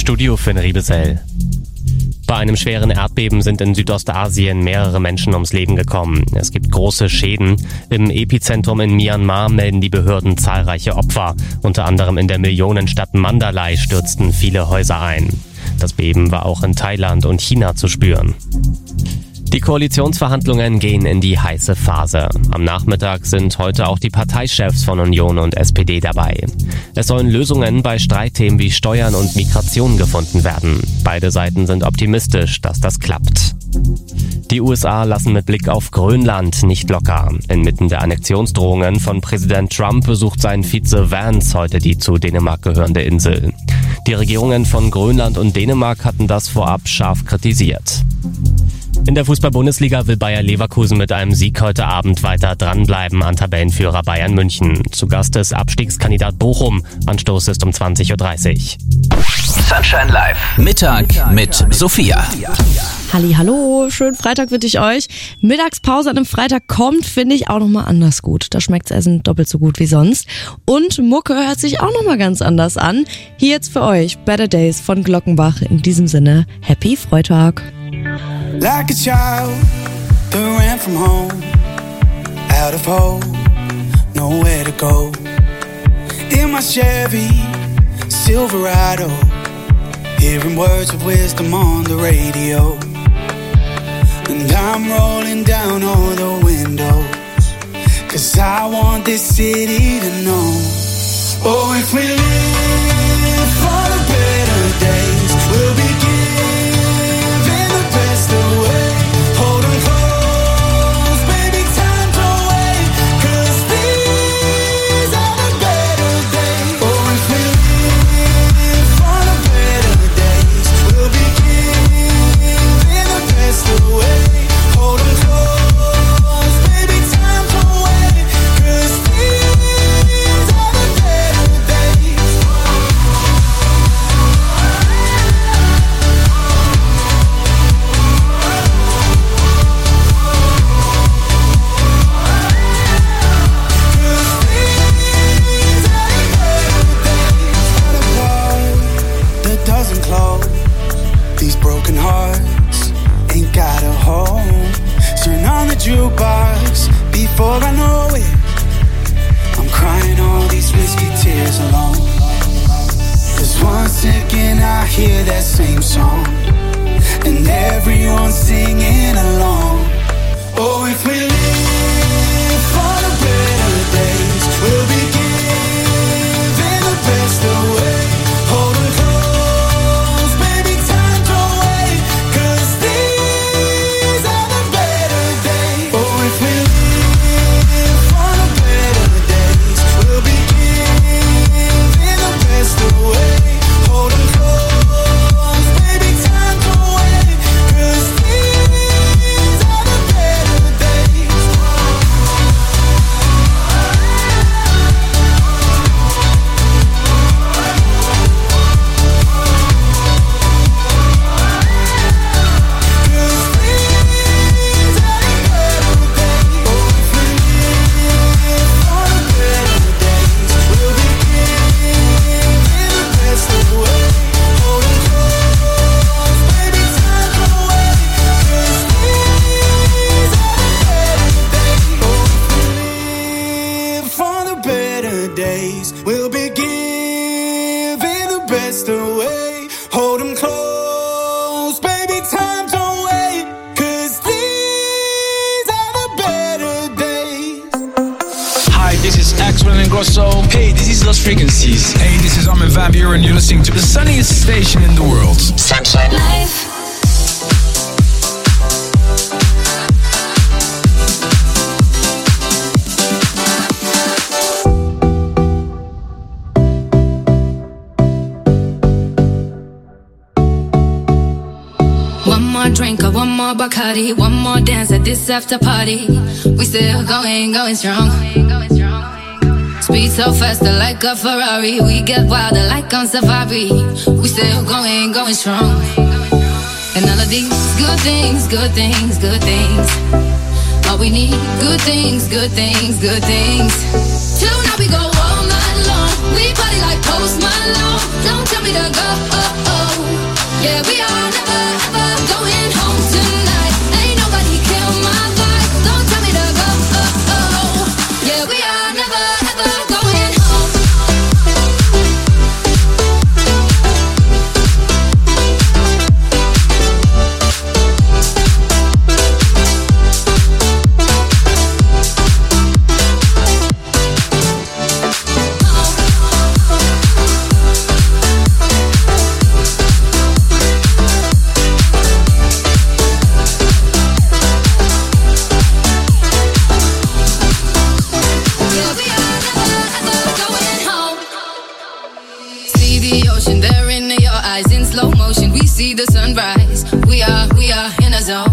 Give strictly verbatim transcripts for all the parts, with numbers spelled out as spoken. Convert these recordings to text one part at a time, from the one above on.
Studio Finn Riebesell. Bei einem schweren Erdbeben sind in Südostasien mehrere Menschen ums Leben gekommen. Es gibt große Schäden. Im Epizentrum in Myanmar melden die Behörden zahlreiche Opfer. Unter anderem in der Millionenstadt Mandalay stürzten viele Häuser ein. Das Beben war auch in Thailand und China zu spüren. Die Koalitionsverhandlungen gehen in die heiße Phase. Am Nachmittag sind heute auch die Parteichefs von Union und S P D dabei. Es sollen Lösungen bei Streitthemen wie Steuern und Migration gefunden werden. Beide Seiten sind optimistisch, dass das klappt. Die U S A lassen mit Blick auf Grönland nicht locker. Inmitten der Annexionsdrohungen von Präsident Trump besucht sein Vize Vance heute die zu Dänemark gehörende Insel. Die Regierungen von Grönland und Dänemark hatten das vorab scharf kritisiert. In der Fußball-Bundesliga will Bayer Leverkusen mit einem Sieg heute Abend weiter dranbleiben an Tabellenführer Bayern München. Zu Gast ist Abstiegskandidat Bochum. Anstoß ist um zwanzig Uhr dreißig. Sunshine Live. Mittag mit Sophia. Halli, hallo, schönen Freitag wünsche ich euch. Mittagspause an einem Freitag kommt, finde ich, auch nochmal anders gut. Da schmeckt's Essen doppelt so gut wie sonst. Und Mucke hört sich auch nochmal ganz anders an. Hier jetzt für euch Better Days von Glockenbach. In diesem Sinne, Happy Freitag. Like a child that ran from home, out of hope, nowhere to go. In my Chevy Silverado, hearing words of wisdom on the radio. And I'm rolling down all the windows, 'cause I want this city to know. Oh, if we live for the better days, we'll begin away. Hold 'em close, baby, time to wait, 'cause these are the better days. Oh, if we live for the better days, we'll begin in the best of way. Hold 'em close, baby, time to wait, 'cause these are the better days. Doesn't close. These broken hearts ain't got a home. Turn on the jukebox before I know it. I'm crying all these whiskey tears alone. 'Cause one second I hear that same song and everyone's singing along. Oh, if we live for the better days, we'll begin in the best of ways. Hold 'em close, baby, time to wait, 'cause these are the better days. Oh, if we live for the better days, we'll begin in the best of ways. Hold 'em close, baby, time to wait, 'cause these are the better days. We'll be giving the best away. Hold 'em close, baby, time to wait, 'cause these are the better days. Hi, this is Axwell and Grosso. Hey, this is Lost Frequencies. Hey, this is Armin van Buuren and you're listening to the sunniest station in the world. Sunshine Live. One more drink or one more Bacardi, one more dance at this after party. We still going, going strong. Speed so faster like a Ferrari. We get wilder like on safari. We still going, going strong. And all of these good things, good things, good things. All we need, good things, good things, good things. Tonight we go all night long. We party like Post Malone. Don't tell me to go, oh, oh. see the sunrise. We are, we are in a zone.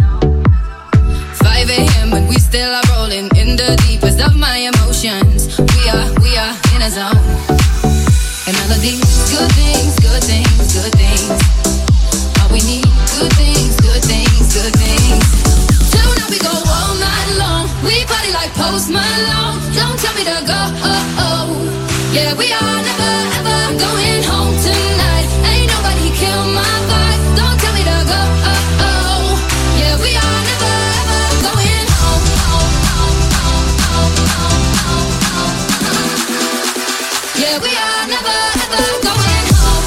five a.m. and we still are rolling in the deepest of my emotions. We are, we are in a zone. And all of these good things, good things, good things. All we need, good things, good things, good things. Tonight we go all night long. We party like Post Malone. Don't tell me to go, oh, oh. Yeah, we are never, ever going home tonight. Ain't nobody kill my vibe. Don't tell me to go, oh, oh. Yeah, we are never, ever going home, home, home, home, home, home, home, home. Yeah, we are never, ever going home.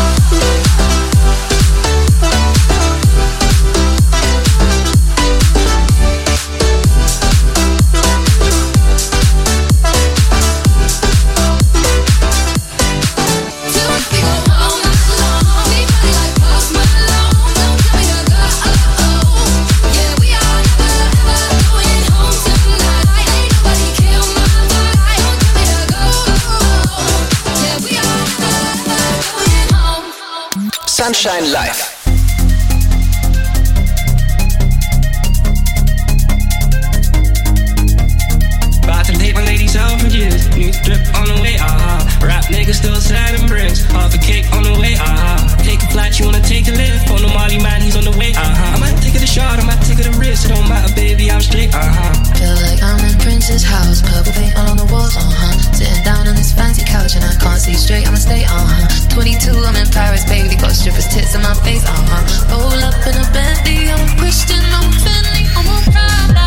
Sunshine Live. About to take my ladies out for years. New drip on the way, uh-huh. Rap niggas still sad and bricks. Half a cake on the way, uh-huh. Take a flight, you wanna take a lift. On the Molly man, he's on the way, uh-huh. I might take it a shot, I might take it a risk. It don't matter, baby, I'm straight, uh-huh. Feel like I'm in Prince's house. Purple paint all on the walls, uh-huh. Sitting down on this fancy couch and I can't see straight, I'ma stay, uh-huh. twenty-two, I'm in Paris, baby. Got strippers' tits in my face, uh-huh. Roll up in a Bentley, I'm a Christian, I'm a Fendi, I'm a Prada.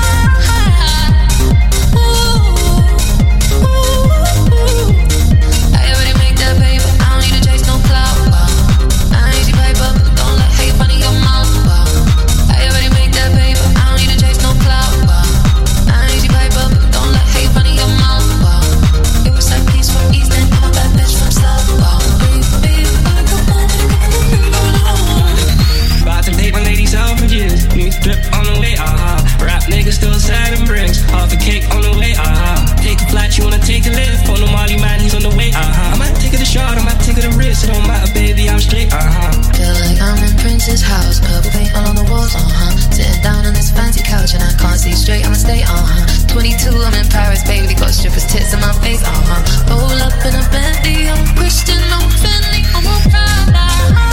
Ooh, ooh, ooh. I already make that paper, I don't need to chase no clout. Wow. I ain't easy paper, don't let hate run in your mouth. Wow. I already make that paper, I don't need to chase no clout. Wow. I ain't easy paper, don't let hate run in your mouth. Wow. It was like peace from East End, I'm a bad bitch from South. Wow. About to take my ladies out for years. New drip on the way, uh-huh. Rap niggas still sad and bricks. Half a cake on the way, uh-huh. Take a flight, you wanna take a lift. On the Molly man, he's on the way, uh-huh. I might take it a shot, I might take it a risk. It don't matter, baby, I'm straight, uh-huh. Feel like I'm in Prince's house. Purple paint all on the walls, uh-huh. Sitting down on this fancy couch and I can't see straight, I'ma stay, uh-huh. twenty-two, I'm in Paris, baby. Got strippers' tits in my face, uh-huh. Roll up in a Bentley, I'm a Christian, I'm a Fendi, I'm a Prada.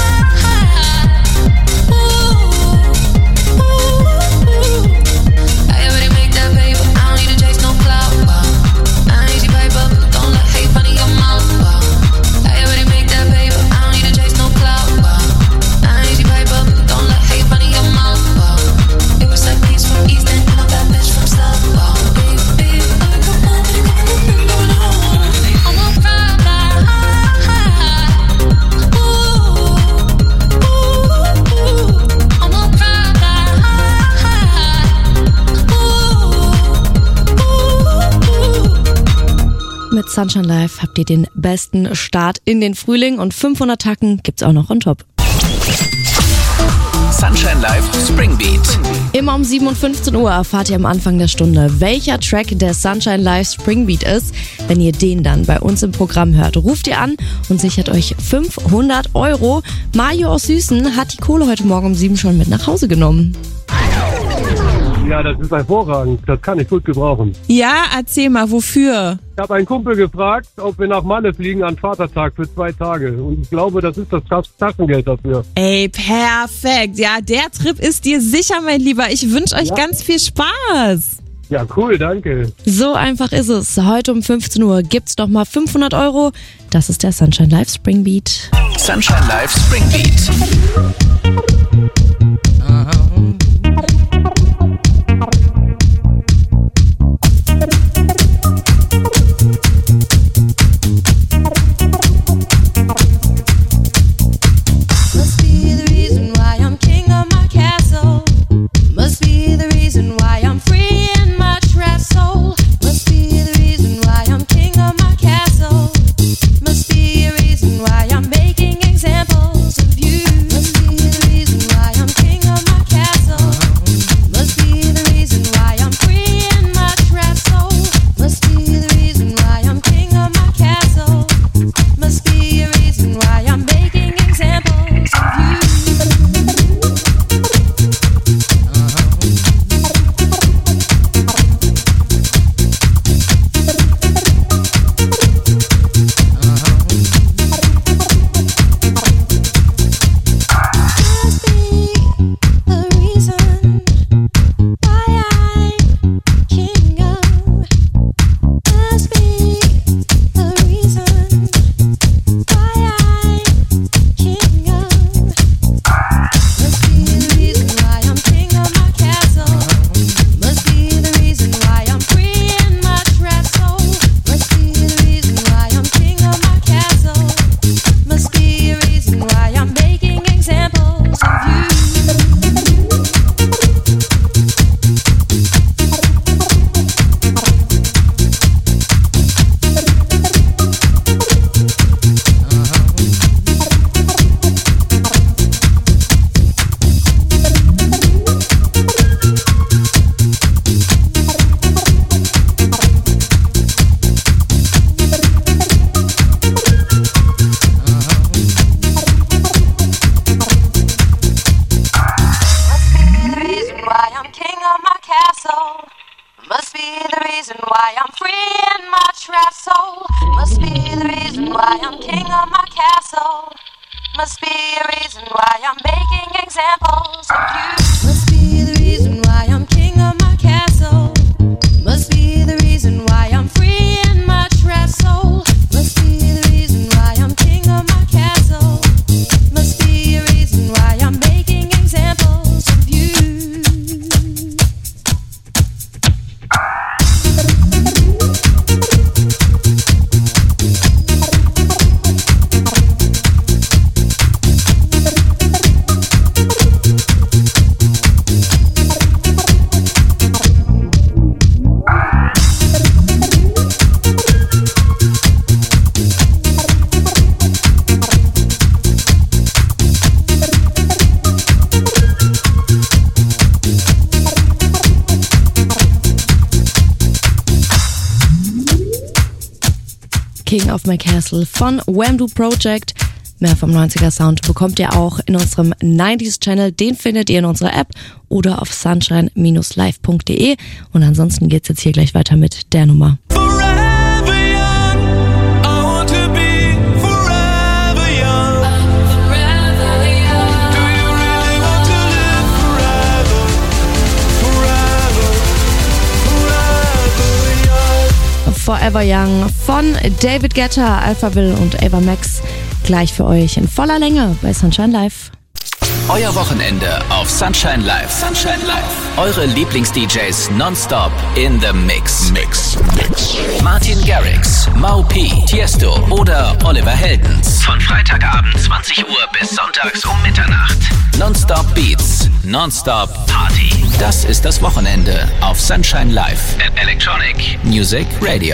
Ooh, ooh, ooh. I already make that paper, I don't need to chase no clout. Wow. I ain't easy paper, don't let hate run in your mouth. Wow. I already make that paper, I don't need to chase no clout. Wow. I ain't easy paper, don't let hate run in your mouth. Wow. It was like peace from East End, I'm a bad bitch from South. Wow. Baby, baby, come on, come on, come on. I'm a Prada. Ooh, ooh, ooh. I'm a Prada. Mit Sunshine Live habt ihr den besten Start in den Frühling und fünfhundert Tacken gibt's auch noch on top. Sunshine Live Spring Beat. Immer um sieben und fünfzehn Uhr erfahrt ihr am Anfang der Stunde, welcher Track der Sunshine Live Spring Beat ist. Wenn ihr den dann bei uns im Programm hört, ruft ihr an und sichert euch fünfhundert Euro. Mario aus Süßen hat die Kohle heute Morgen um sieben schon mit nach Hause genommen. Ja, das ist hervorragend. Das kann ich gut gebrauchen. Ja, erzähl mal, wofür? Ich habe einen Kumpel gefragt, ob wir nach Malle fliegen an Vatertag für zwei Tage. Und ich glaube, das ist das Taschengeld dafür. Ey, perfekt. Ja, der Trip ist dir sicher, mein Lieber. Ich wünsche euch ja. ganz viel Spaß. Ja, cool, danke. So einfach ist es. Heute um fünfzehn Uhr gibt's doch mal fünfhundert Euro. Das ist der Sunshine Live Spring Beat. Sunshine Live Spring Beat. Must be a reason why I'm making examples of you. Must be the reason be a reason why I'm making examples of you. Must be the reason why I'm king of my castle. Must be the reason why I'm free in my trapped soul. Must be the reason why I'm king of my castle. Must be a reason why I'm making examples of you. King of My Castle von Wham-Do Project. Mehr vom neunziger Sound bekommt ihr auch in unserem neunziger Channel. Den findet ihr in unserer App oder auf sunshine Bindestrich live Punkt de. Und ansonsten geht's jetzt hier gleich weiter mit der Nummer. Forever Young von David Guetta, Alphaville und Ava Max. Gleich für euch in voller Länge bei Sunshine Live. Euer Wochenende auf Sunshine Live. Sunshine Live. Eure Lieblings-D Js nonstop in the Mix. Mix. Mix. Martin Garrix, Mau P, Tiesto oder Oliver Heldens. Von Freitagabend zwanzig Uhr bis sonntags um Mitternacht. Nonstop Beats, nonstop Party. Das ist das Wochenende auf Sunshine Live. Electronic Music Radio.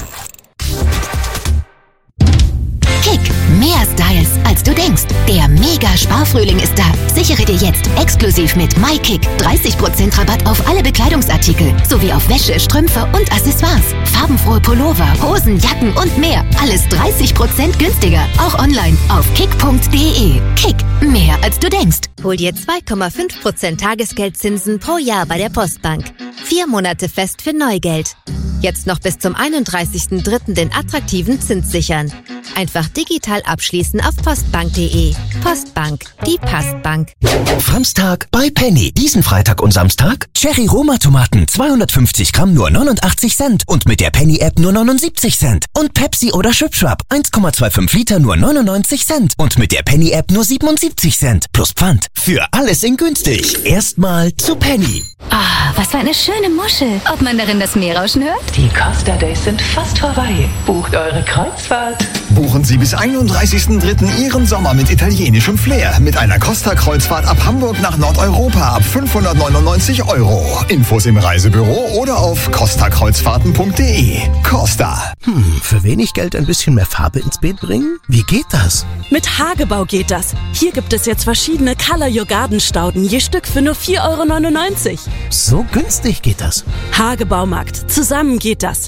Kick, mehr Styles als du denkst. Der Mega-Sparfrühling ist da. Sichere dir jetzt exklusiv mit MyKick dreißig Prozent Rabatt auf alle Bekleidungsartikel sowie auf Wäsche, Strümpfe und Accessoires. Farbenfrohe Pullover, Hosen, Jacken und mehr. Alles dreißig Prozent günstiger. Auch online auf kick punkt de. Kick, mehr als du denkst. Hol dir zwei Komma fünf Prozent Tagesgeldzinsen pro Jahr bei der Postbank. Vier Monate fest für Neugeld. Jetzt noch bis zum einunddreißigsten dritten den attraktiven Zins sichern. Einfach digital abschließen auf postbank punkt de. Postbank, die Postbank. Samstag bei Penny. Diesen Freitag und Samstag Cherry Roma Tomaten zweihundertfünfzig Gramm nur neunundachtzig Cent und mit der Penny App nur neunundsiebzig Cent. Und Pepsi oder Schwipschwap eins Komma fünfundzwanzig Liter nur neunundneunzig Cent und mit der Penny App nur siebenundsiebzig Cent. Plus Pfand. Für alles in günstig. Erstmal zu Penny. Ah, was für eine schöne Muschel. Ob man darin das Meerrauschen hört? Die Costa Days sind fast vorbei. Bucht eure Kreuzfahrt. Buchen Sie bis einunddreißigsten dritten Ihren Sommer mit italienischem Flair. Mit einer Costa-Kreuzfahrt ab Hamburg nach Nordeuropa ab fünfhundertneunundneunzig Euro. Infos im Reisebüro oder auf costa kreuzfahrten punkt de. Costa. Hm, für wenig Geld ein bisschen mehr Farbe ins Beet bringen? Wie geht das? Mit Hagebau geht das. Hier gibt es jetzt verschiedene Color Your Garden Stauden, je Stück für nur vier Euro neunundneunzig. So günstig geht das. Hagebaumarkt. Zusammen geht das.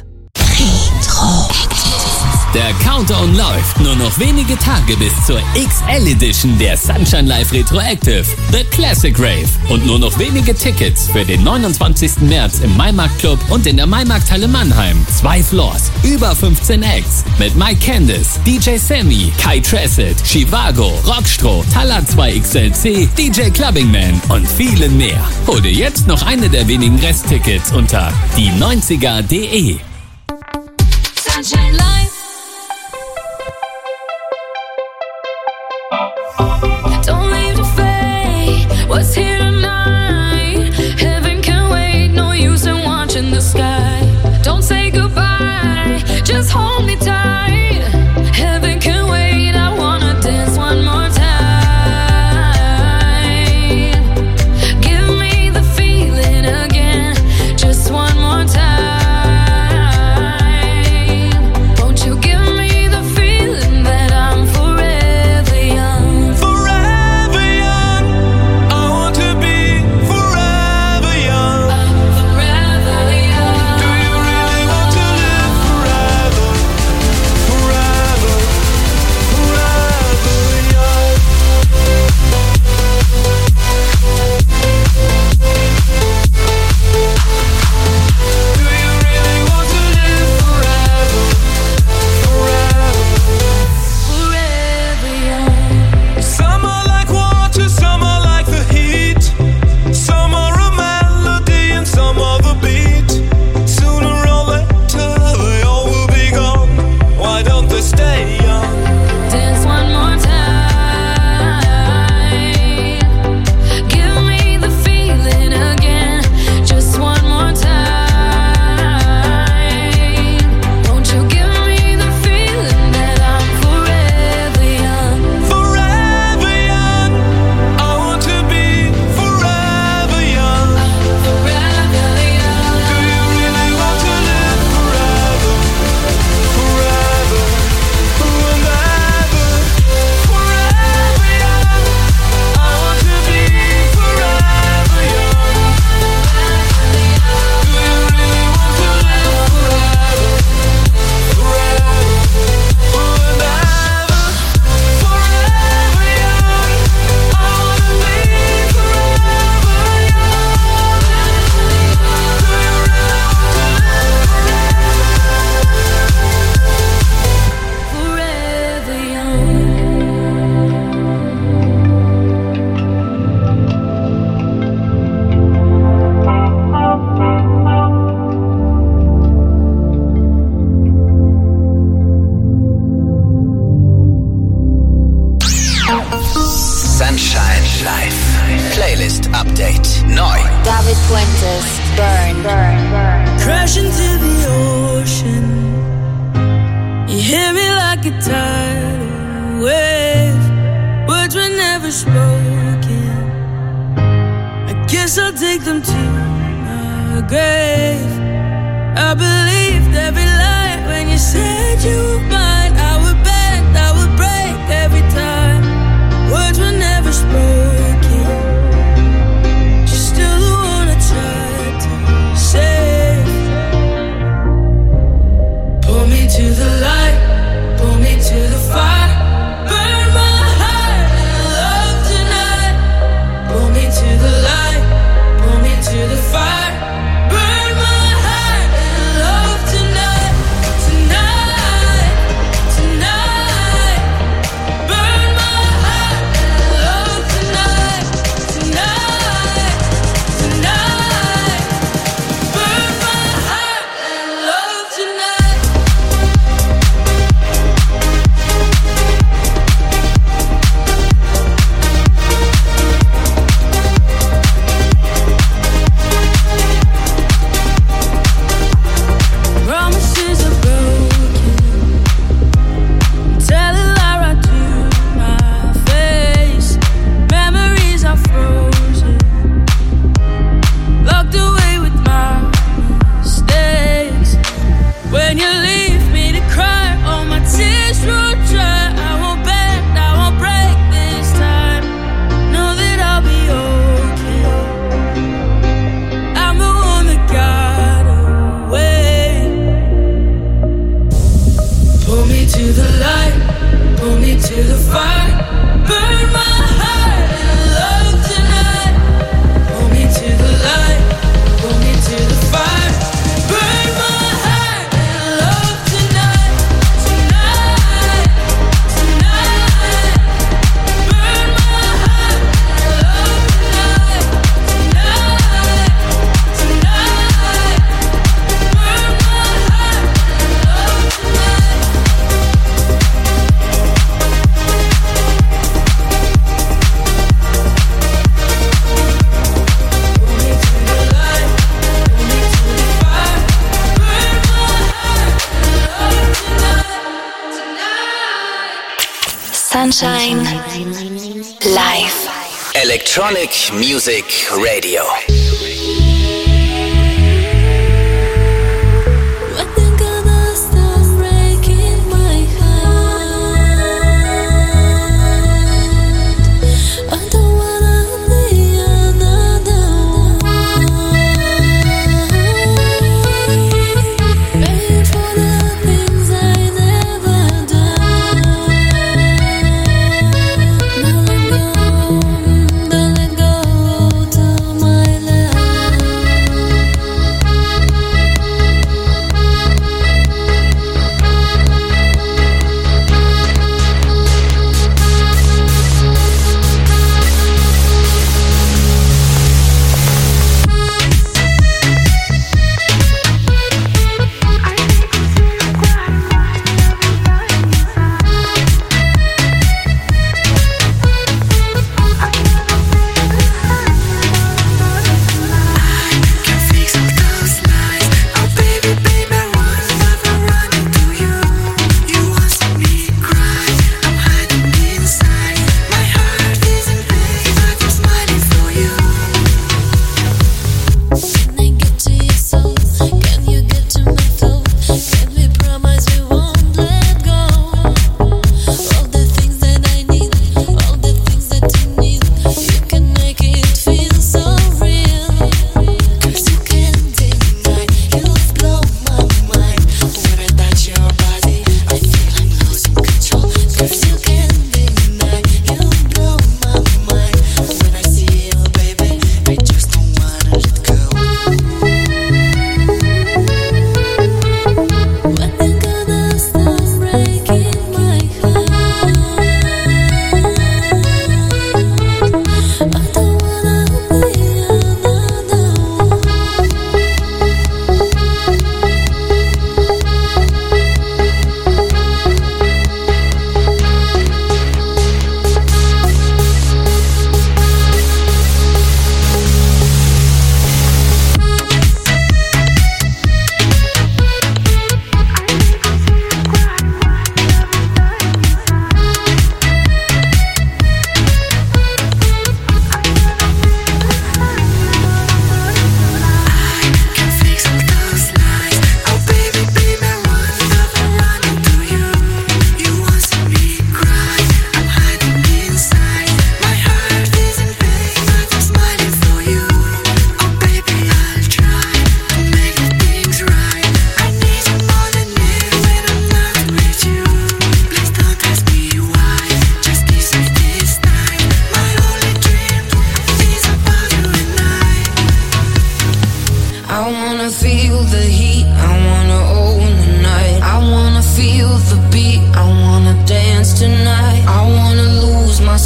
Retro. Der Countdown läuft. Nur noch wenige Tage bis zur X L Edition der Sunshine Live Retroactive, The Classic Rave. Und nur noch wenige Tickets für den neunundzwanzigsten März im Maimarkt Club und in der Maimarkthalle Mannheim. Zwei Floors, über fünfzehn Acts mit Mike Candice, D J Sammy, Kai Tressett, Chivago, Rockstro, Talat zwei X L C, D J Clubbing Man und vielen mehr. Hol dir jetzt noch eine der wenigen Resttickets unter die neunziger punkt de. Sunshine Live. What's here tonight? Heaven can wait, no use in watching the sky. Don't say goodbye, just hold me tight. Heaven can wait, I wanna dance one more time. Give me the feeling again, just one more time. Won't Live. Playlist Update. Neu. David Fuentes, Burn. Burn, burn. Crash into the ocean. You hear me like a tidal wave. Words were never spoken. I guess I'll take them to my grave. I believed every lie when you said you were mine. I would bend, I would break every time. Words were never spoken. You're still the one I tried to save. Pull me to the light, pull me to the fire. Burn my heart in love tonight. Pull me to the light, pull me to the fire. Burn my heart in love tonight, tonight, tonight. Burn my heart in love tonight, tonight, tonight. Burn my heart in love tonight. Promises are broken. Tell a lie right to my face. Memories are frozen. Locked away with my mistakes. When you leave me to cry, all my tears will dry. I won't bend, I won't break this time. Know that I'll be okay. I'm the one that got away. Pull me to the light, pull me to the fire. Burn my heart in love tonight. Pull me to the light, pull me to the fire. Burn my heart in love tonight, tonight, tonight. Burn my heart in love tonight, tonight, tonight. Burn my heart in love tonight. Sunshine Live. Electronic Music Radio. Don't let go to my love.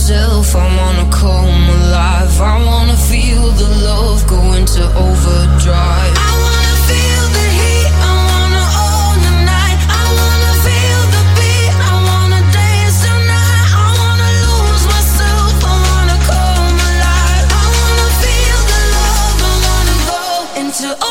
myself, I wanna come alive. I wanna feel the love go into overdrive. I wanna feel the heat, I wanna own the night. I wanna feel the beat, I wanna dance tonight. I wanna lose myself, I wanna come alive. I wanna feel the love, I wanna go into overdrive.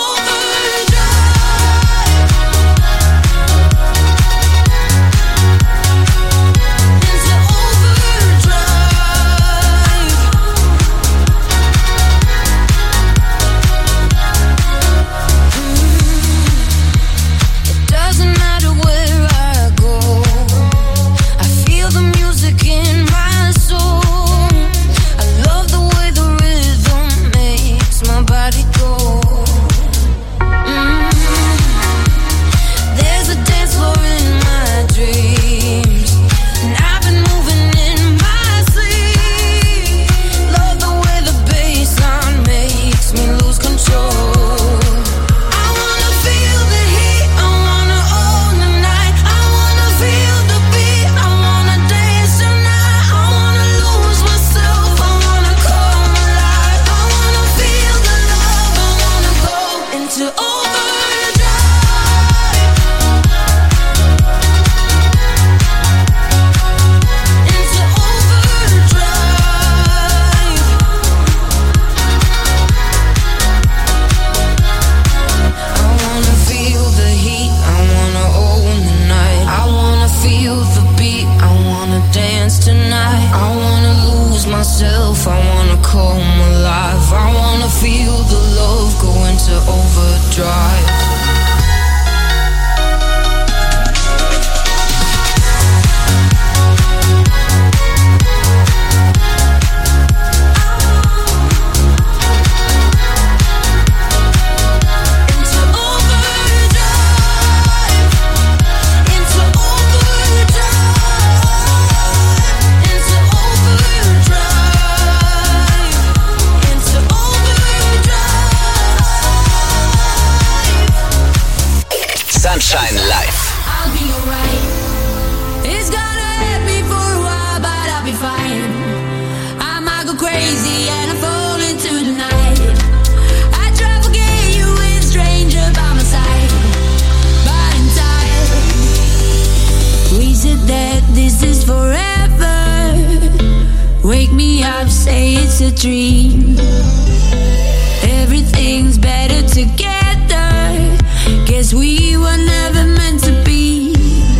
Sunshine Live. I'll be alright. It's gonna hurt me for a while, but I'll be fine. I might go crazy and I fall into the night. I try to forget you with a stranger by my side, but in time we said that this is forever. Wake me up, say it's a dream. Everything's better together. Guess we were never meant to be.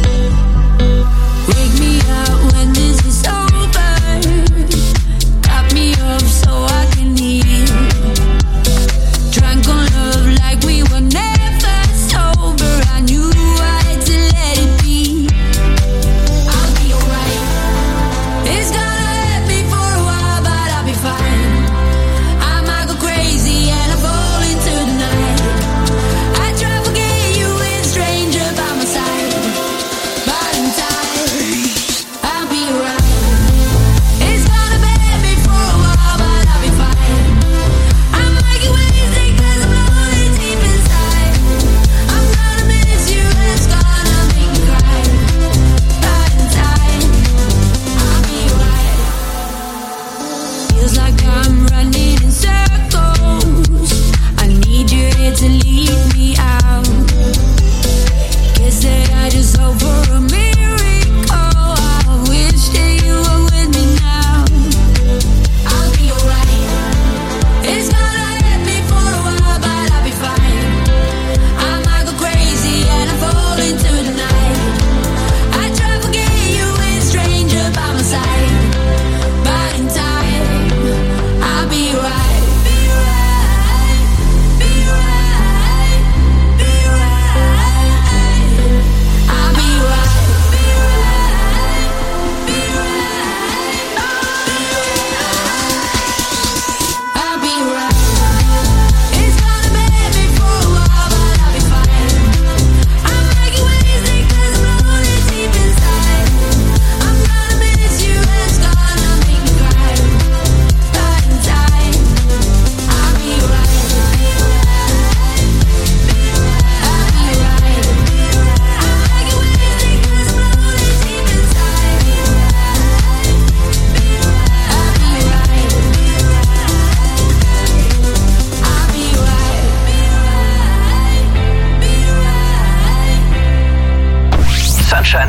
Wake me up when this is over. Cut me off so I can heal. Drunk on love like we were never sober. I knew I had to let it be. I'll be alright. It's gonna hurt me for a while, but I'll be fine. I might go crazy and I fall into the night. I try to forget you with a stranger by my side, but in time I'll be right. It's gonna hurt me for a while, but I'll be fine. I might get wasted 'cause I'm lonely deep inside. I'm gonna miss you and it's gonna make me cry, but in time I'll be right. Feels like I'm running in circles. I need you here to lead me out. Guess that I just hope for a miracle. I wish that you were with me now. I'll be alright. It's gonna hurt me for a while, but I'll be fine. I might go crazy and I fall into the night. I try to forget you with a stranger by my side, but in time I'll be right. Be right, be right, be right. I'll be right, be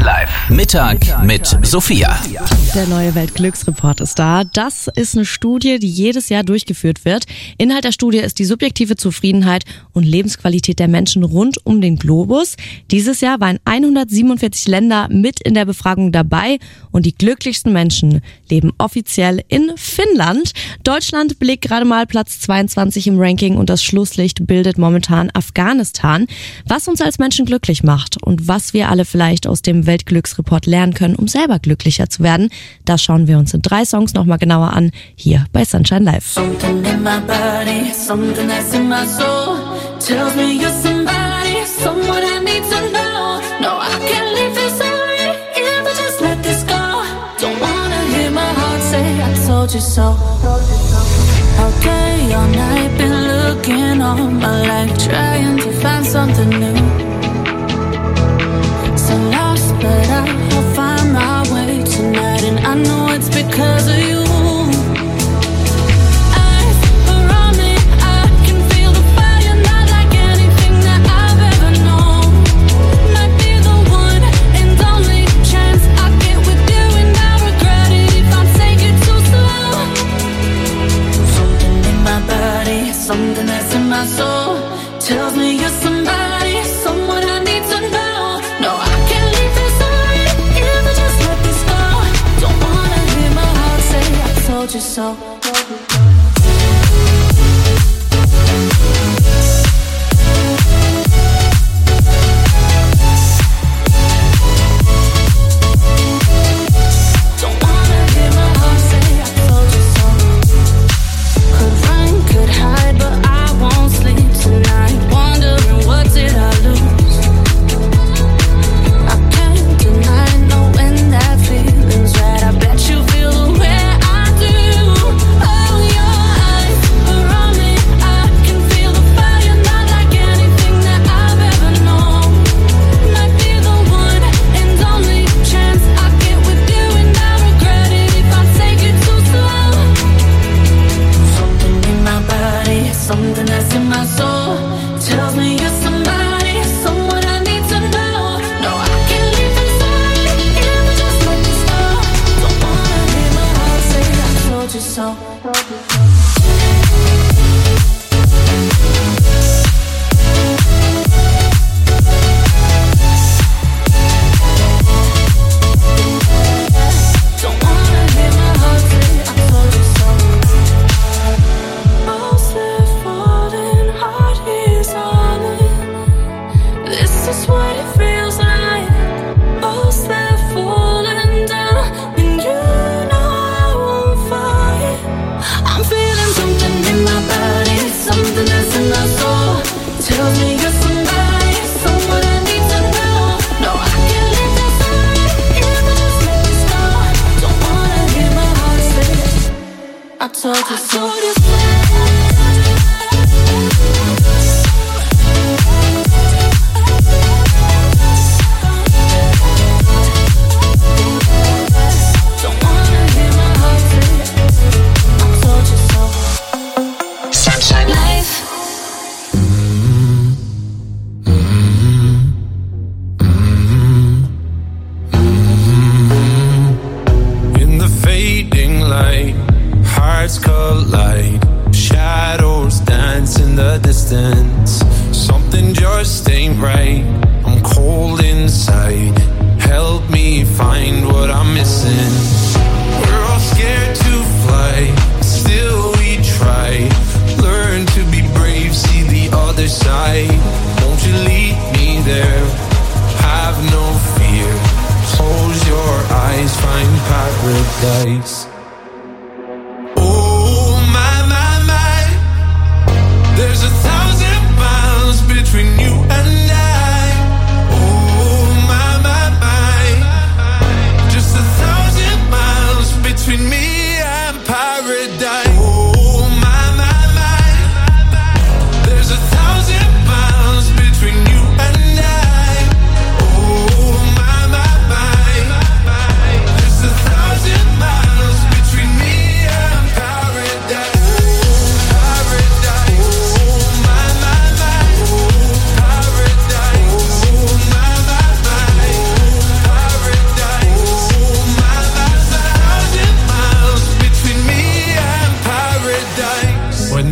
Live. Mittag mit Sophia. Der neue Weltglücksreport ist da. Das ist eine Studie, die jedes Jahr durchgeführt wird. Inhalt der Studie ist die subjektive Zufriedenheit und Lebensqualität der Menschen rund um den Globus. Dieses Jahr waren hundertsiebenundvierzig Länder mit in der Befragung dabei und die glücklichsten Menschen leben offiziell in Finnland. Deutschland belegt gerade mal Platz zweiundzwanzig im Ranking und das Schlusslicht bildet momentan Afghanistan. Was uns als Menschen glücklich macht und was wir alle vielleicht aus dem Weltglücksreport lernen können, um selber glücklicher zu werden, das schauen wir uns in drei Songs nochmal genauer an, hier bei Sunshine Live. Something in my body, something that's in my soul, tells me you're somebody, someone I need to know. No, I can't leave this away, if I just let this go. Don't wanna hear my heart say I told you so. Okay, all night been looking all my life, trying to find something new. So lost, but I'll find my way tonight, and I know it's because of you. Eyes around me, I can feel the fire, not like anything that I've ever known. Might be the one and only chance I get with you, and I regret it if I take it too slow. Something in my body, something that's in my soul, tells me you're somebody, someone I need to know. No, I can't leave this away, if I just let this go. Don't wanna hear my heart say I told you so. Don't wanna hear my heart say I told you so. Could run, could hide, but I won't sleep tonight, wondering what did I lose. I can't deny knowing that feeling's right. I bet you feel the way I do. Oh, your eyes around me, I can feel the fire, not like anything that I've ever known. Might be the one and only chance I get with you, and I regret it if I take it too slow. Something in my body, something that's in my soul, tells me you're somebody, someone I need to know. No, I can't leave this away, if I just let this go. Don't wanna hear my heart say I told you so. Don't wanna hear my heart say I told you so. Most live falling, heart is on it. This is what it feels like. Most live falling down, and you know I won't fight. I'm feeling something in my body, something that's in my soul, tells me you're somebody, someone I need to know. No, I can't leave this away, if I just let this go. Don't wanna hear my heart say I told you so. Don't wanna hear my heart say I told you so. Sunshine Life. In the fading light, hearts collide, shadows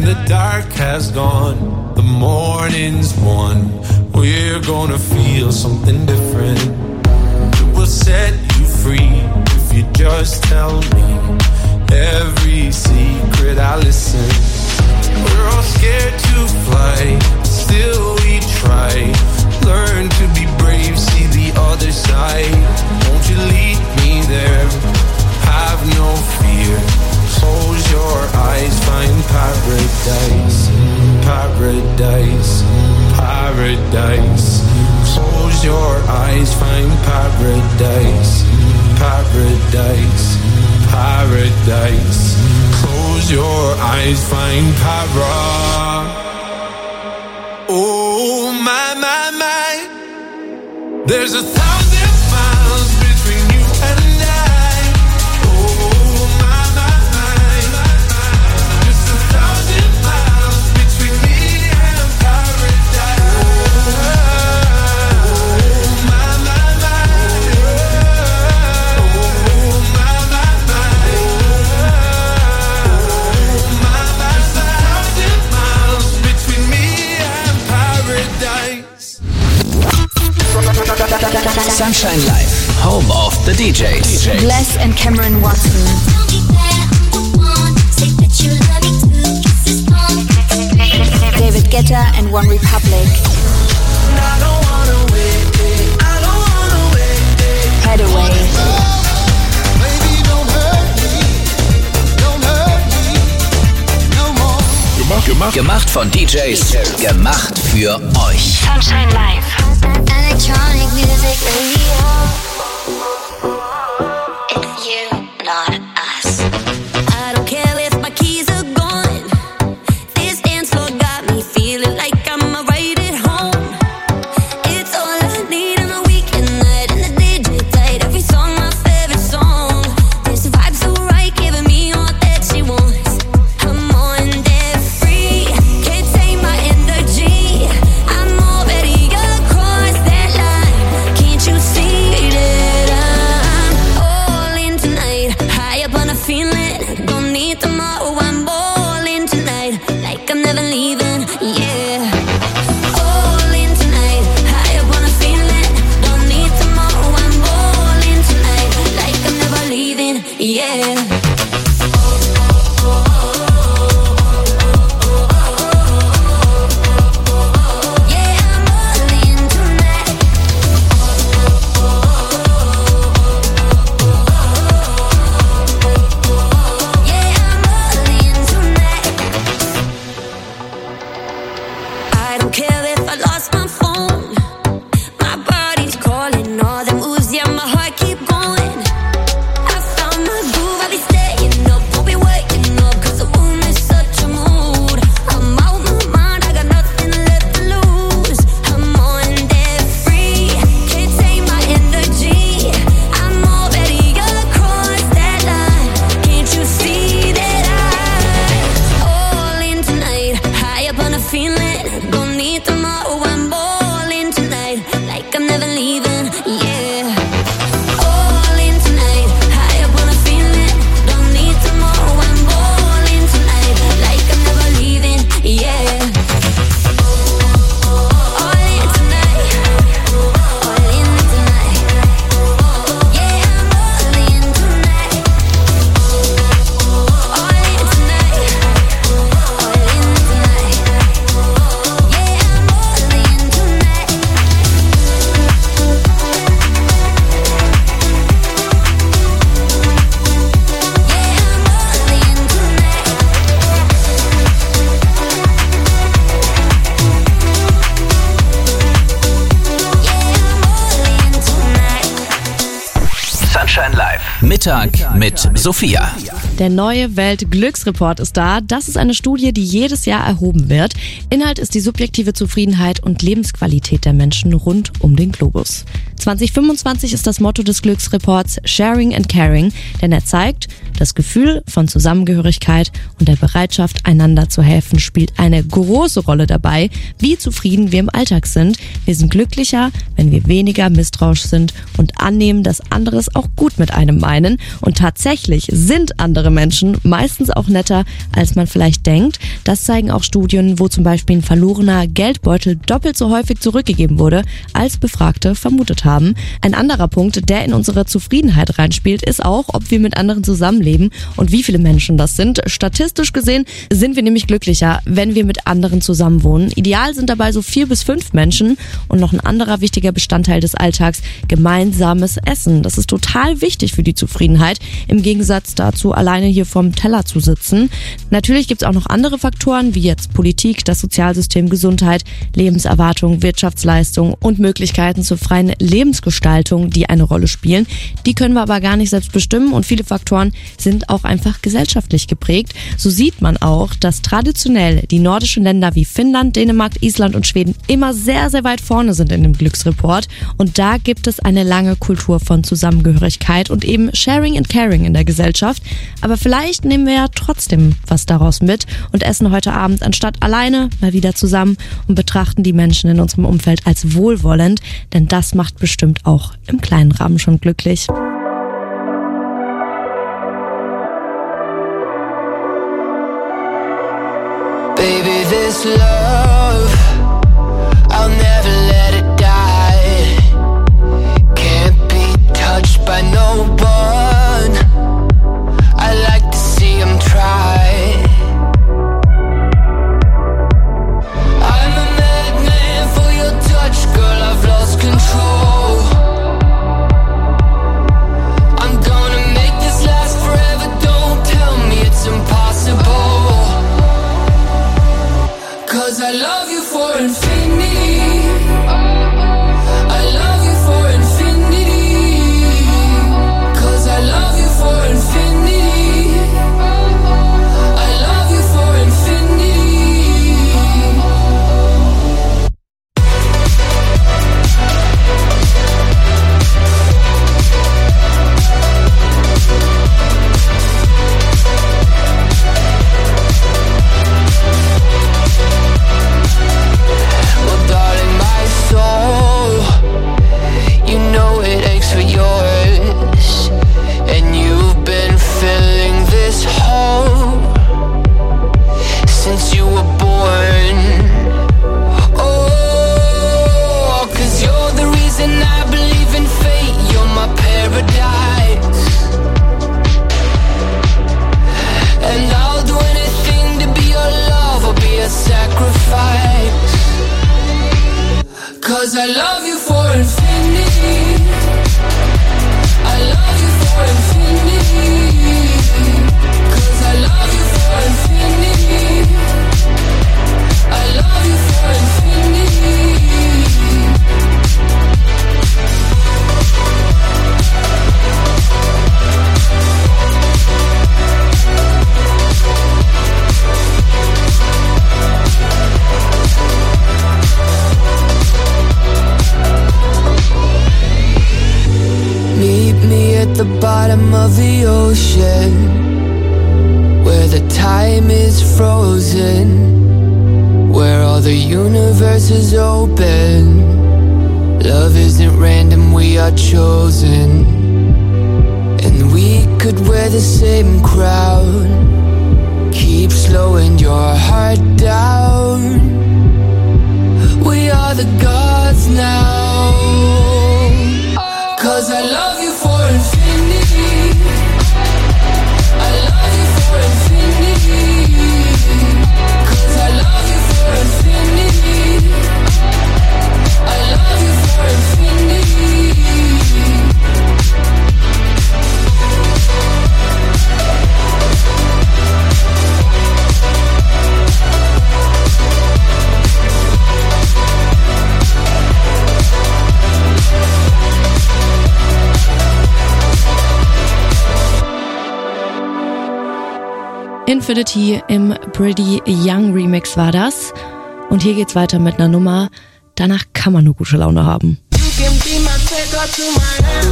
the dark has gone, the morning's won. We're gonna feel something different. It will set you free if you just tell me every secret I listen. We're all scared to fly, still we try. Learn to be brave, see the other side. Won't you lead me there? Have no fear. Close your eyes, find paradise, paradise, paradise. Close your eyes, find paradise, paradise, paradise. Close your eyes, find para. Oh my, my, my. There's a thousand miles between you and I. Sunshine Live, home of the D Js. Bless and Cameron Watson. David Guetta and One Republic. Hideaway. Gemacht, gemacht. Gemacht von D Js, gemacht für euch. Sunshine Live. Electronic music radio. It's you, not us. I don't care if my keys are gone. This dance floor got me feeling like I'm right at home. It's all I need on a weekend night and the D J played every song, my favorite song. This vibe's so right, giving me all that she wants. I'm on that free, can't take my energy. I'm already across that line. Can't you see that I'm all in tonight? High up on a feeling, don't need tomorrow. I'm all in tonight, like I'm never leaving. Yeah, all in tonight. High up on a feeling, don't need tomorrow. I'm all in tonight, like I'm never leaving. Yeah. I don't care if I lost my phone. My body's calling, all the moves, yeah, my heart keep going. I found my groove, I'll be staying up, won't be waking up, cause the room is such a mood. I'm out my mind, I got nothing left to lose. I'm on that free, can't take my energy. I'm already across that line. Can't you see that I'm all in tonight? High up on a feeling, don't need tomorrow. I'm all in tonight, like I'm never leaving. Yeah, all in tonight. High up on a feeling, don't need tomorrow. I'm all in tonight, like I'm never leaving. Yeah, all in tonight, all in tonight. Yeah, I'm all in tonight, all in tonight, all in tonight. Yeah, I'm all in tonight. Sunshine Live, Mittag mit Sophia. Der neue Weltglücksreport ist da. Das ist eine Studie, die jedes Jahr erhoben wird. Inhalt ist die subjektive Zufriedenheit und Lebensqualität der Menschen rund um den Globus. zwanzig fünfundzwanzig ist das Motto des Glücksreports Sharing and Caring, denn er zeigt, das Gefühl von Zusammengehörigkeit und der Bereitschaft, einander zu helfen, spielt eine große Rolle dabei, wie zufrieden wir im Alltag sind. Wir sind glücklicher, wenn wir weniger misstrauisch sind und annehmen, dass andere es auch gut mit einem meinen. Und tatsächlich sind andere Menschen meistens auch netter, als man vielleicht denkt. Das zeigen auch Studien, wo zum Beispiel ein verlorener Geldbeutel doppelt so häufig zurückgegeben wurde, als Befragte vermutet haben. Ein anderer Punkt, der in unsere Zufriedenheit reinspielt, ist auch, ob wir mit anderen zusammenleben und wie viele Menschen das sind. Statistisch gesehen sind wir nämlich glücklicher, wenn wir mit anderen zusammenwohnen. Ideal sind dabei so vier bis fünf Menschen. Und noch ein anderer wichtiger Bestandteil des Alltags, gemeinsames Essen. Das ist total wichtig für die Zufriedenheit, im Gegensatz dazu, alleine hier vorm Teller zu sitzen. Natürlich gibt es auch noch andere Faktoren, wie jetzt Politik, das Sozialsystem, Gesundheit, Lebenserwartung, Wirtschaftsleistung und Möglichkeiten zur freien Lebensgestaltung, die eine Rolle spielen. Die können wir aber gar nicht selbst bestimmen und viele Faktoren sind auch einfach gesellschaftlich geprägt. So sieht man auch, dass traditionell die nordischen Länder wie Finnland, Dänemark, Island und Schweden immer sehr, sehr weit vorne sind in dem Glücksreport. Und da gibt es eine lange Kultur von Zusammengehörigkeit und eben Sharing and Caring in der Gesellschaft. Aber vielleicht nehmen wir ja trotzdem was daraus mit und essen heute Abend anstatt alleine mal wieder zusammen und betrachten die Menschen in unserem Umfeld als wohlwollend, denn das macht bestimmt auch im kleinen Rahmen schon glücklich. Baby, this love, I'll never let it die. Can't be touched by no one. I like to see him try. I'm a madman for your touch, girl, I've lost control. I'm gonna make this last forever, don't tell me it's impossible. Cause I love you for infinity. I love you for infinity. Cause I love you for infinity. I love you for infinity. Well, darling, my soul, you know it aches for yours, and you've been filling this hole since you were born. Oh, cause you're the reason I believe in fate, you're my paradise, and I'll do anything to be your love or be a sacrifice. Cause I love you for infinity. I love you for infinity. Cause I love you for infinity. I love you for infinity. Meet me at the bottom of the ocean, where the time is frozen, where all the universe is open. Love isn't random, we are chosen, and we could wear the same crown. Keep slowing your heart down. We are the gods now. Cause I love you for infinity. I love you for infinity. Cause I love you for infinity. I love you for infinity. Infinity im Pretty Young Remix war das. Und hier geht's weiter mit einer Nummer. Danach kann man nur gute Laune haben. You can be my second heart to my hand.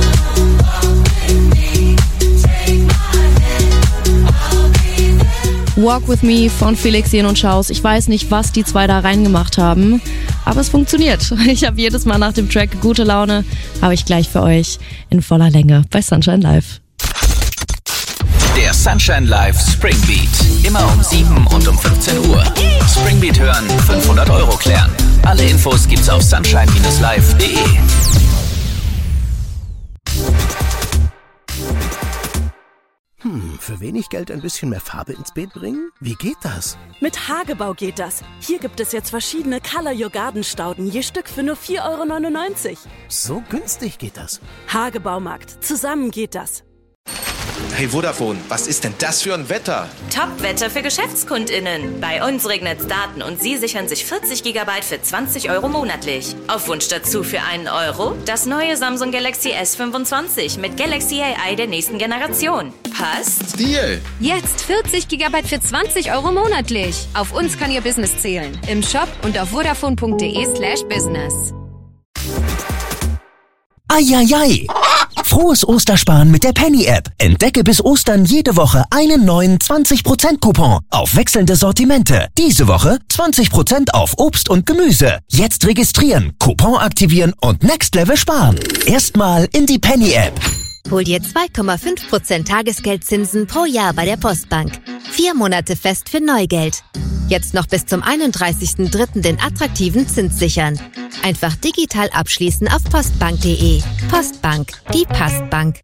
Walk With Me von Felixien und Schaus. Ich weiß nicht, was die zwei da reingemacht haben, aber es funktioniert. Ich habe jedes Mal nach dem Track gute Laune, habe ich gleich für euch in voller Länge bei Sunshine Live. Der Sunshine Live Spring Beat. Immer um sieben und um fünfzehn Uhr. Spring Beat hören, fünfhundert Euro klären. Alle Infos gibt's auf sunshine Bindestrich live punkt de. Hm, für wenig Geld ein bisschen mehr Farbe ins Beet bringen? Wie geht das? Mit Hagebau geht das. Hier gibt es jetzt verschiedene Color Your Garden Stauden, je Stück für nur vier Euro neunundneunzig. So günstig geht das. Hagebaumarkt. Zusammen geht das. Hey Vodafone, was ist denn das für ein Wetter? Top-Wetter für GeschäftskundInnen. Bei uns regnet's Daten und Sie sichern sich vierzig Gigabyte für zwanzig Euro monatlich. Auf Wunsch dazu für einen Euro das neue Samsung Galaxy S fünfundzwanzig mit Galaxy A I der nächsten Generation. Passt? Deal! Jetzt vierzig Gigabyte für zwanzig Euro monatlich. Auf uns kann Ihr Business zählen. Im Shop und auf vodafone punkt de slash business. Eieiei! Frohes Ostersparen mit der Penny-App. Entdecke bis Ostern jede Woche einen neuen zwanzig Prozent Coupon auf wechselnde Sortimente. Diese Woche zwanzig Prozent auf Obst und Gemüse. Jetzt registrieren, Coupon aktivieren und Next Level sparen. Erstmal in die Penny-App. Hol dir zwei Komma fünf Prozent Tagesgeldzinsen pro Jahr bei der Postbank. Vier Monate fest für Neugeld. Jetzt noch bis zum einunddreißigsten dritten den attraktiven Zins sichern. Einfach digital abschließen auf postbank punkt de. Postbank, die Postbank.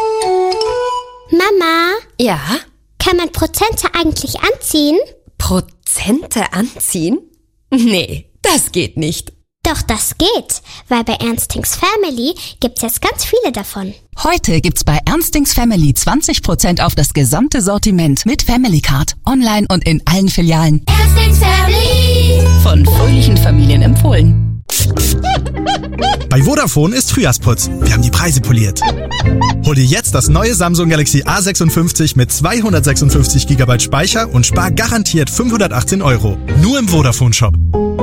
Mama? Ja? Kann man Prozente eigentlich anziehen? Prozente anziehen? Nee, das geht nicht. Doch, das geht, weil bei Ernstings Family gibt's jetzt ganz viele davon. Heute gibt's bei Ernstings Family zwanzig Prozent auf das gesamte Sortiment mit Family Card, online und in allen Filialen. Ernstings Family! Von fröhlichen Familien empfohlen. Bei Vodafone ist Frühjahrsputz. Wir haben die Preise poliert. Hol dir jetzt das neue Samsung Galaxy A sechsundfünfzig mit zweihundertsechsundfünfzig Gigabyte Speicher und spar garantiert fünfhundertachtzehn Euro. Nur im Vodafone-Shop.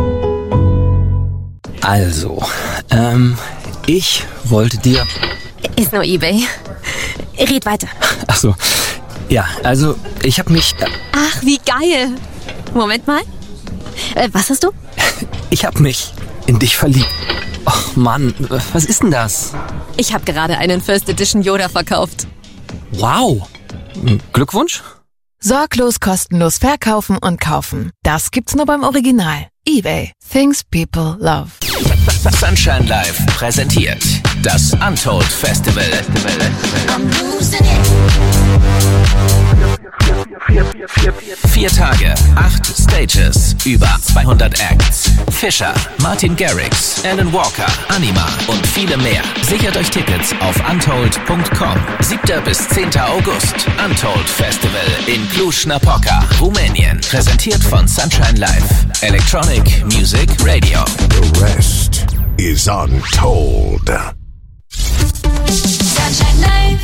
Also, ähm, ich wollte dir... Ist nur eBay. Red weiter. Ach so, ja, also ich habe mich... Äh, Ach, wie geil. Moment mal. Äh, was hast du? Ich habe mich in dich verliebt. Och Mann, was ist denn das? Ich habe gerade einen First Edition Yoda verkauft. Wow, Glückwunsch. Sorglos kostenlos verkaufen und kaufen. Das gibt's nur beim Original. eBay. Things people love. Sunshine Live präsentiert das Untold Festival. Vier Tage, acht Stages, über zweihundert Acts. Fischer, Martin Garrix, Alan Walker, Anima und viele mehr. Sichert euch Tickets auf untold punkt com. siebter bis zehnter August. Untold Festival in Cluj-Napoca, Rumänien. Präsentiert von Sunshine Live. Electronic Music Radio. The rest is untold. Sunshine Live.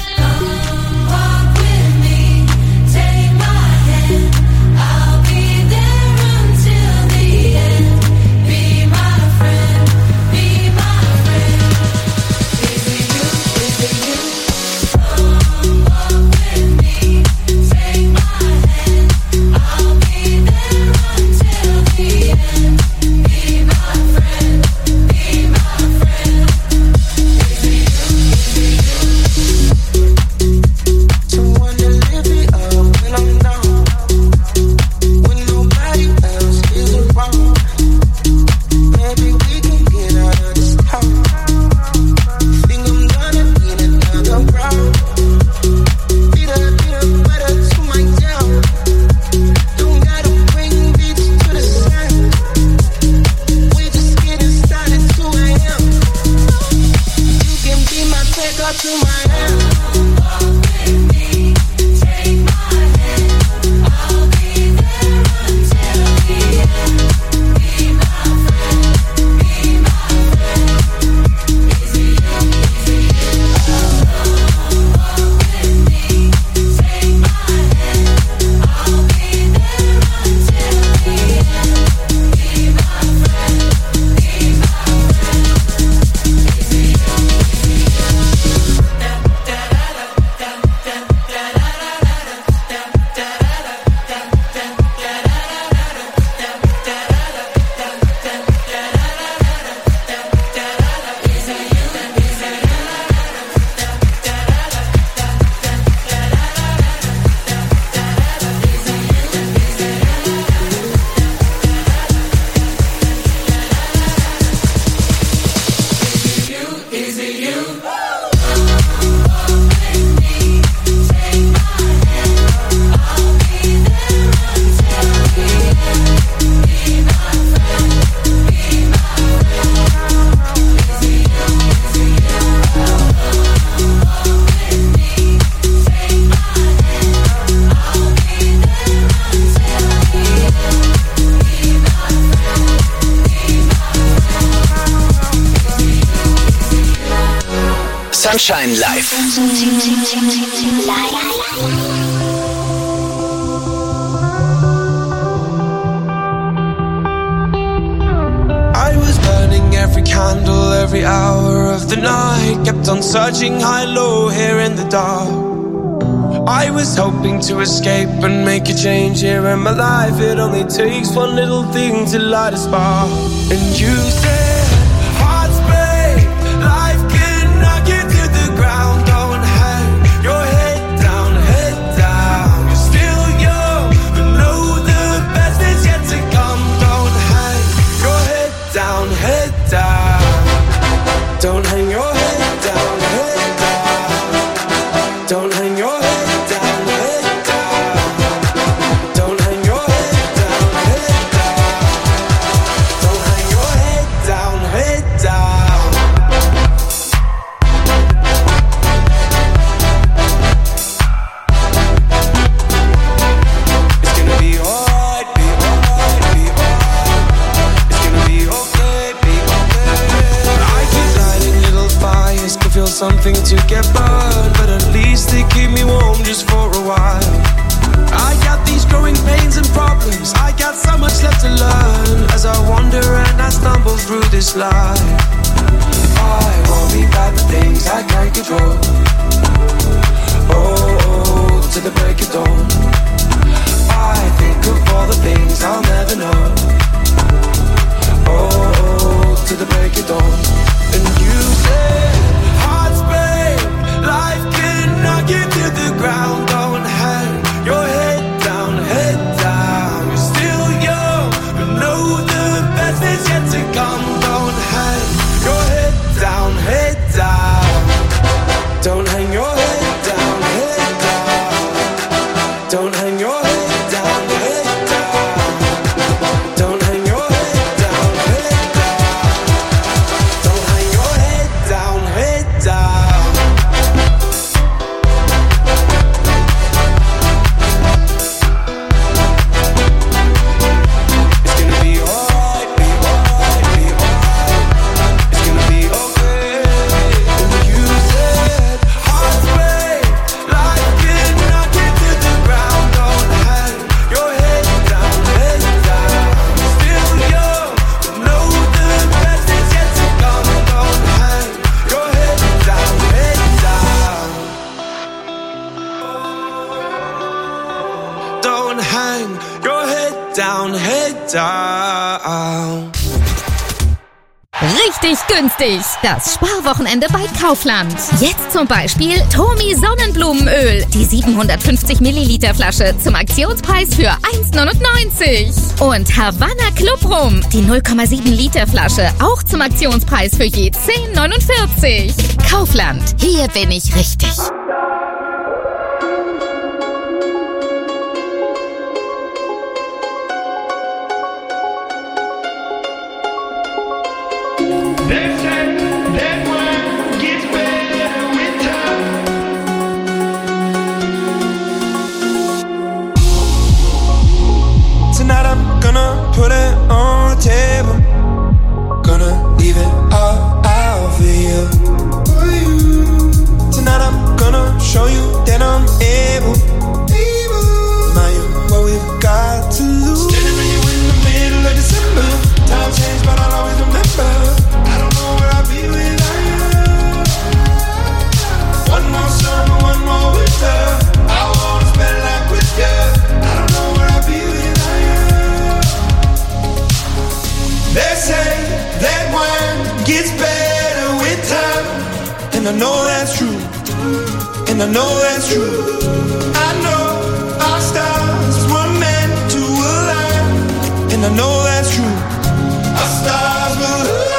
Sunshine Live. I was burning every candle, every hour of the night. Kept on searching high, low, here in the dark. I was hoping to escape and make a change here in my life. It only takes one little thing to light a spark. And you said, hearts break, life can knock you to the ground. Don't hang your head down, head down. You're still young, but know the best is yet to come. Don't hang your head down, head down. Don't hang your head down, head down. Don't hang your head. Something to get burned, but at least they keep me warm just for a while. I got these growing pains and problems, I got so much left to learn. As I wander and I stumble through this life, I worry about the things I can't control. Oh, to the break of dawn, I think of all the things I'll never know. Oh, to the break of dawn. And you say life can knock you to the ground. Don't hang your head down, head down. You're still young, but know the best is yet to come. Don't hang your head down, head down. Don't hang your head down, head down. Don't hang your head down, head down. Don't hang your head down, head down. Don't hang your head down, head down. Richtig günstig. Das Sparwochenende bei Kaufland. Jetzt zum Beispiel Tomi Sonnenblumenöl. Die siebenhundertfünfzig Milliliter Flasche zum Aktionspreis für eins neunundneunzig. Und Havanna Club Rum. Die null Komma sieben Liter Flasche. Auch zum Aktionspreis für je zehn neunundvierzig. Kaufland. Hier bin ich richtig. Put it on the table. Gonna leave it all out for you. Tonight I'm gonna show you that I'm able. Now you what we've got to lose. Standing with you in the middle of December. Time changed, but I'll always remember. I don't know where I'll be without you. One more summer, one more winter. I wanna spend life with you. I don't know where I'll be without you. They say that wine gets better with time, and I know that's true, and I know that's true. I know our stars were meant to align, and I know that's true. Our stars will align.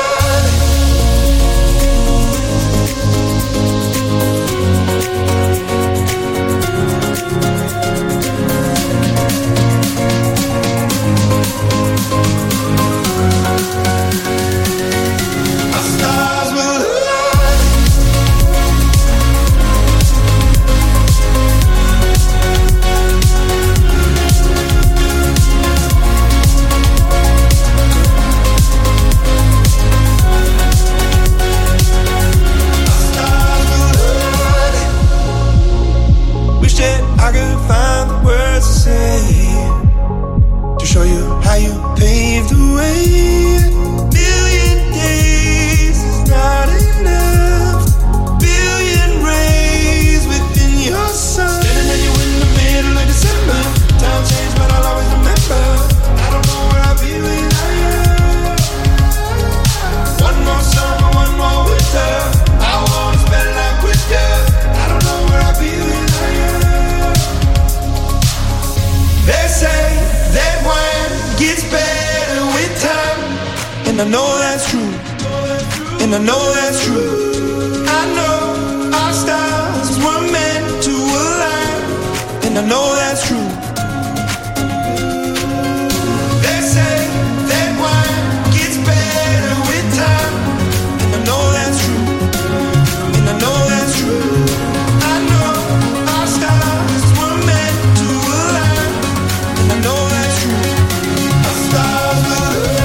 and I know that's true, and I know that's true. I know our stars were meant to align, and I know that's true. They say that wine gets better with time, and I know that's true, and I know that's true. I know our stars were meant to align, and I know that's true. Our stars will align.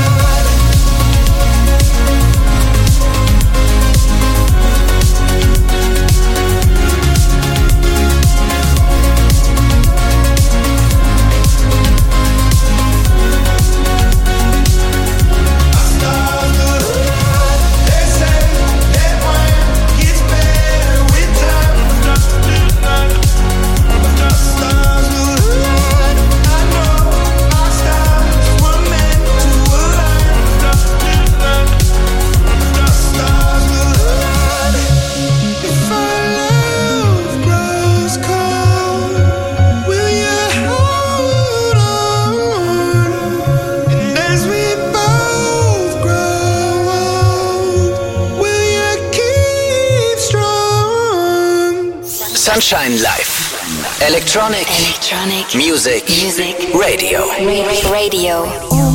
Sunshine Live. Electronic. Electronic. Music. Music. Radio. Radio.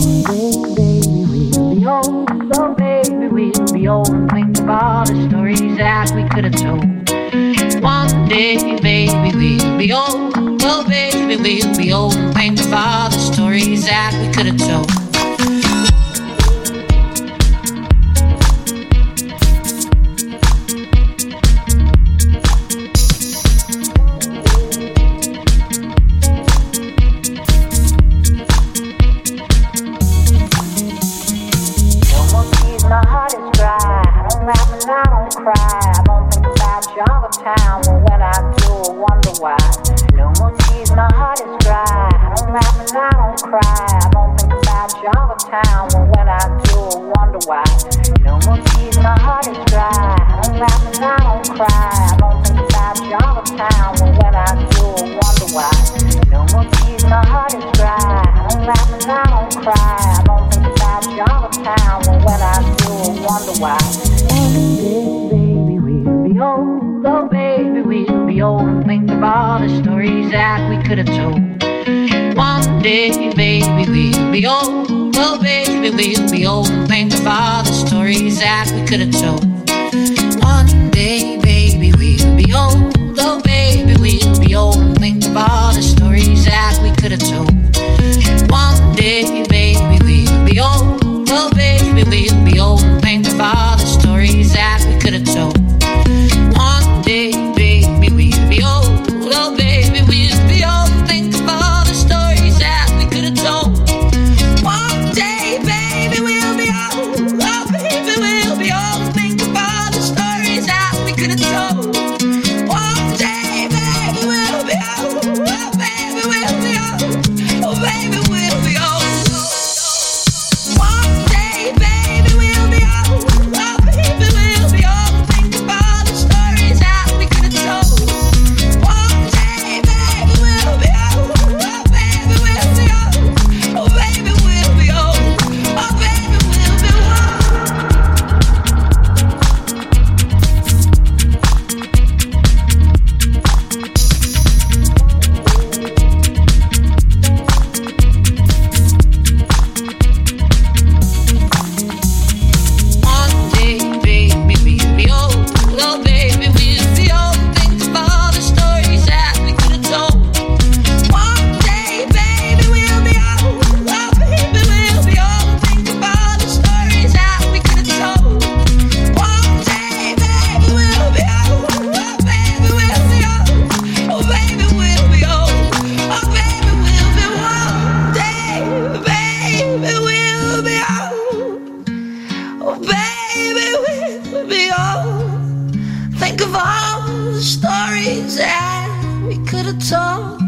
Oh, baby, we'll be old and think of all the stories that we could have told. One day, baby, we'll be old. Oh, baby, we'll be old and think of all the stories that we could have told. Could have told. One day, baby, we'll be old. Oh, baby, we'll be old and think of all the stories that we could have told. One day, baby, we'll be old. Oh, baby, we'll be old and think of all the stories that we could have told. One day, baby, we'll be old. Oh, baby, we'll be old and think of all the stories that we could have told. One day, baby, we'll be old. Oh, baby, we'll be old. Think about the stories that we could have told. One day, baby, we'll be old. Oh, baby, we'll be old. Oh, baby, we'll be old. One day, baby, we'll be old. Oh, baby, we'll be old. Think about the stories that we could have told. One day, baby, we'll be old. Oh, baby, we'll be old. Oh, baby, we'll be old. Oh, baby, we'll be One day, baby, we'll be old. Oh, baby, we'll be old. Think of all the stories that we could have told. One day, baby, we'll be old. Oh, baby, we'll be old. Think of all the stories that we could have told. One day, baby, we'll be old. Oh, baby, we'll be old. Oh, baby, we'll be old. Oh, baby, we'll be one day, baby, we'll be old. Oh, baby, we'll be old. Think of all the stories that we could have told.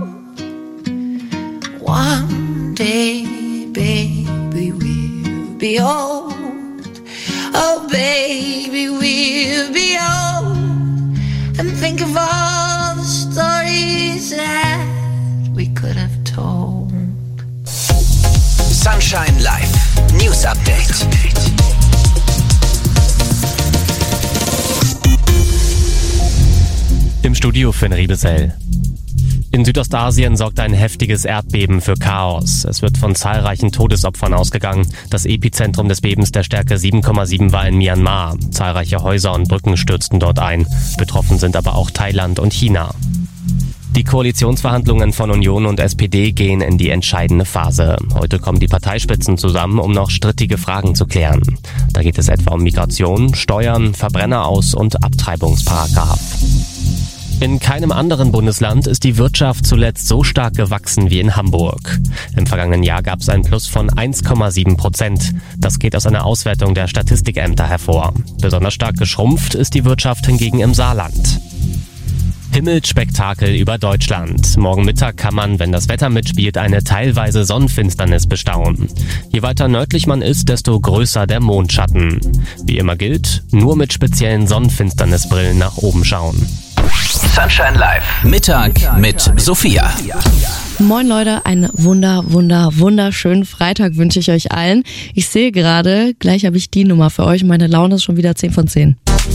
One day, baby, we'll be old. Oh, baby, we'll be old. And think of all the stories that we could have told. Sunshine Live. News Update. Im Studio Finn Riebesell. In Südostasien sorgt ein heftiges Erdbeben für Chaos. Es wird von zahlreichen Todesopfern ausgegangen. Das Epizentrum des Bebens der Stärke sieben Komma sieben war in Myanmar. Zahlreiche Häuser und Brücken stürzten dort ein. Betroffen sind aber auch Thailand und China. Die Koalitionsverhandlungen von Union und S P D gehen in die entscheidende Phase. Heute kommen die Parteispitzen zusammen, um noch strittige Fragen zu klären. Da geht es etwa um Migration, Steuern, Verbrenneraus- und Abtreibungsparagraf. In keinem anderen Bundesland ist die Wirtschaft zuletzt so stark gewachsen wie in Hamburg. Im vergangenen Jahr gab es ein Plus von eins Komma sieben Prozent. Das geht aus einer Auswertung der Statistikämter hervor. Besonders stark geschrumpft ist die Wirtschaft hingegen im Saarland. Himmelsspektakel über Deutschland. Morgen Mittag kann man, wenn das Wetter mitspielt, eine teilweise Sonnenfinsternis bestaunen. Je weiter nördlich man ist, desto größer der Mondschatten. Wie immer gilt, nur mit speziellen Sonnenfinsternisbrillen nach oben schauen. Sunshine Live. Mittag mit Sophia. Moin Leute, einen wunder, wunder, wunderschönen Freitag wünsche ich euch allen. Ich sehe gerade, gleich habe ich die Nummer für euch. Meine Laune ist schon wieder zehn von zehn.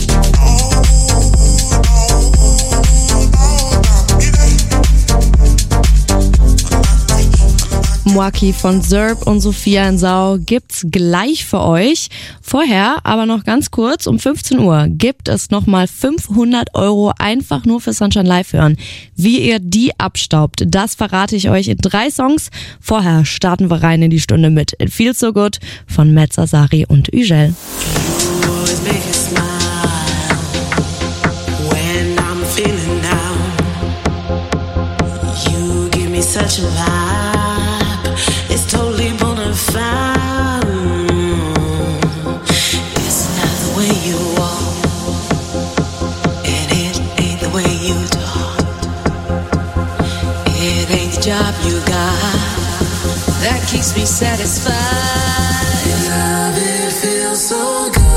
Mwaki von Zerb und Sophia in Sau gibt's gleich für euch. Vorher aber noch ganz kurz, um fünfzehn Uhr gibt es nochmal fünfhundert Euro einfach nur für Sunshine Live hören. Wie ihr die abstaubt, das verrate ich euch in drei Songs. Vorher starten wir rein in die Stunde mit It Feels So Good von Metz Sari und Ügel. Such a vibe, it's totally bona fide. It's not the way you walk, and it ain't the way you talk. It ain't the job you got that keeps me satisfied. Love, it feels so good.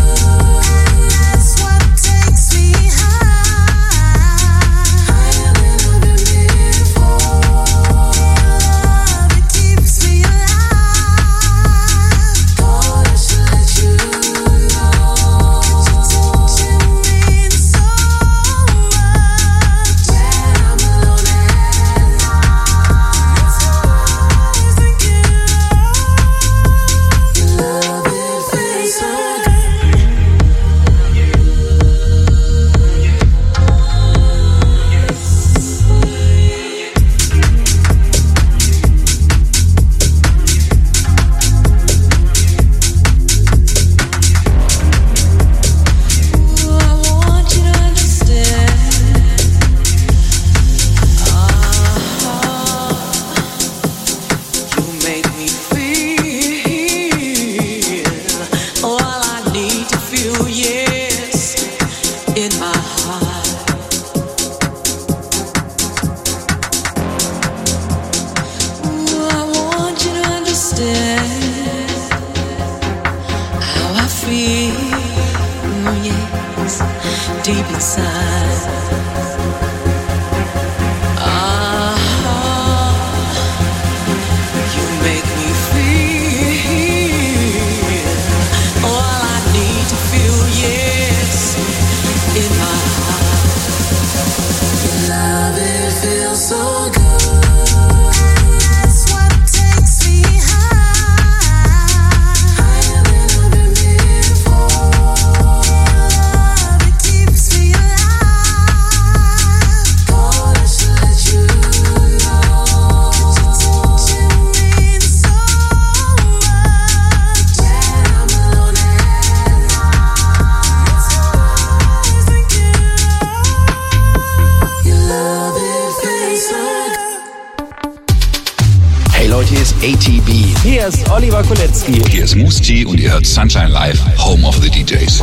A T B. Hier ist Oliver Kolecki. Hier ist Musti und ihr hört Sunshine Live, Home of the D Js.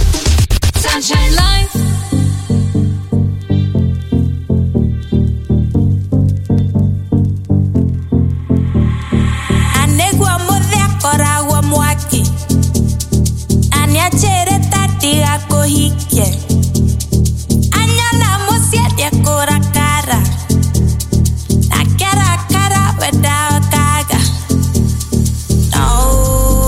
Sunshine Live. Anegwa modea koragwa mwaki. Aniachere tati ako hike. Anyana mosiete kora cara. Nakera cara without gaga. No.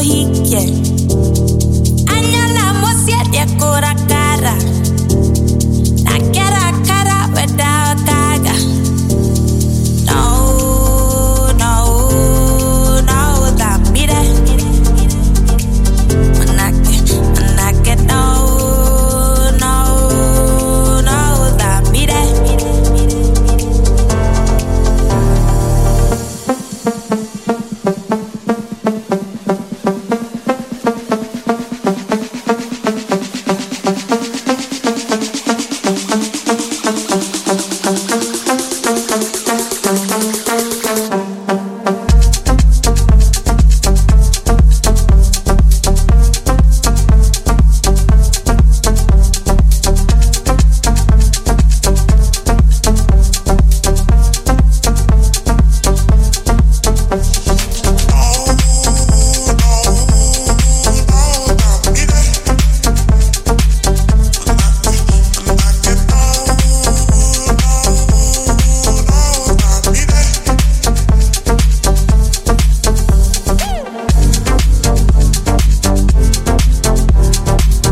hike. Anyala mosia de cora